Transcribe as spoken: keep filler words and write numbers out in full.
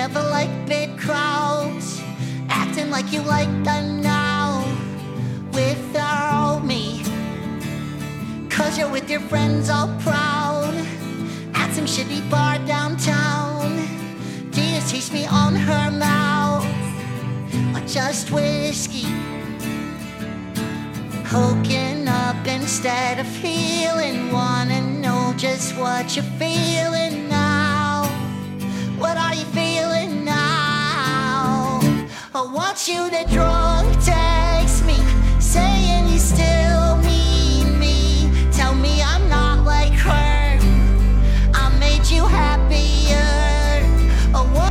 never like big crowds, acting like you like them now without me. Cause you're with your friends all proud at some shitty bar downtown. Do you taste me on her mouth or just whiskey? Hooking up instead of feeling, wanna know just what you're feeling now. What are you feeling now? I want you to draw